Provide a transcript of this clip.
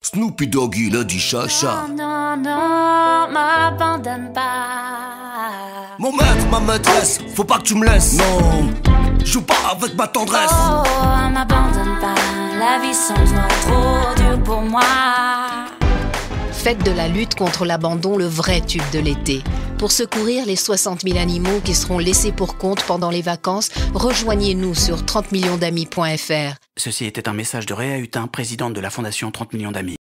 Snoopy Doggy, il a dit chacha. Non, non, m'abandonne pas. Mon maître, ma maîtresse, faut pas que tu me laisses. Non, joue pas avec ma tendresse. Oh, m'abandonne pas. La vie sans toi, trop dure pour moi. Faites de la lutte contre l'abandon le vrai tube de l'été. Pour secourir les 60 000 animaux qui seront laissés pour compte pendant les vacances, rejoignez-nous sur 30millionsdamis.fr. Ceci était un message de Réa Hutin, présidente de la Fondation 30 millions d'amis.